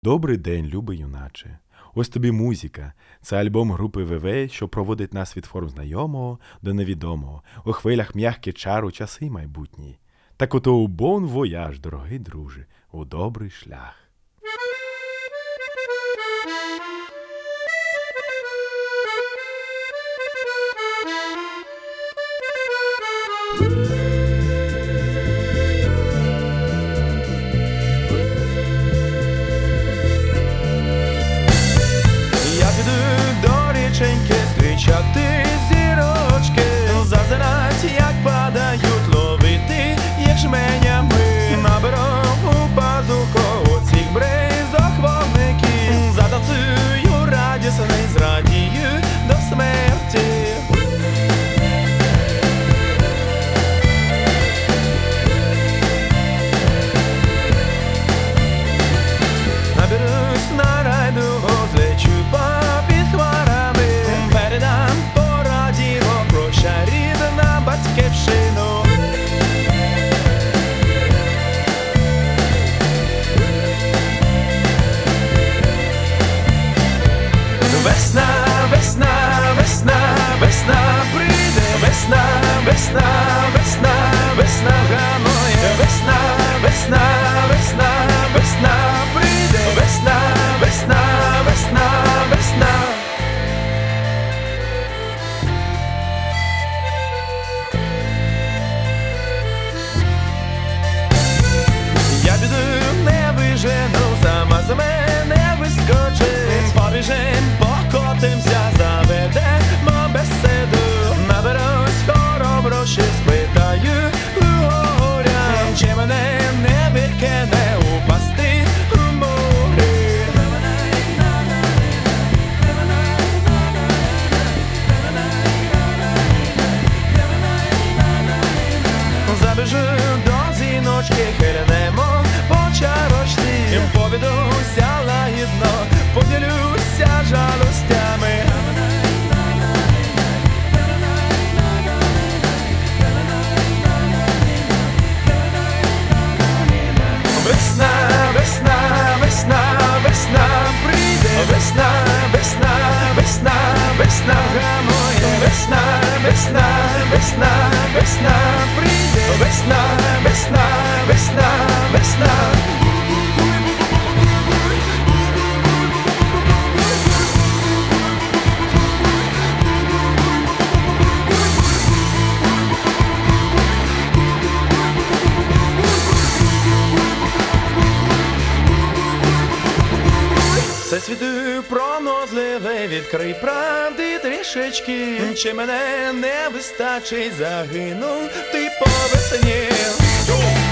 Добрий день, любий юначе. Ось тобі музика. Це альбом групи ВВ, що проводить нас від форм знайомого до невідомого. У хвилях м'які чару часи майбутні. Так ото у бон вояж, дорогий друже, у добрий шлях. Зустрічати зірочки, зазирать, як падають, ловити їх жменями. Наберу у пазуху оцих бризок вогників, затанцюю радісний, зрадію до смерті. Наберусь на райдугу, злечу попід хмарами, передам по радіо прощай рідна батьківщину. Весна, весна, весна, весна прийде, весна, весна, весна, весна гамує, весна, весна, весна, весна прийде, весна, весна, весна, весна. Я піду, не вижену, сама за мене вискочить. Побіжим, покотимся, заведемо беседу. Наберусь хороброщі, спитаю у горя, чи мене не викине упасти у морі. Забіжу до зіночки, хильнемо по чарочці, повідуся лагідно, поділюся жалостями. Весна, весна, весна, весна прийде, весна, весна, весна, весна гамує, весна, весна, весна, весна прийде, весна, весна, весна, весна. Все світу пронозливе, відкрий правди трішечки, чи мене не вистачить, загинув ти по весні.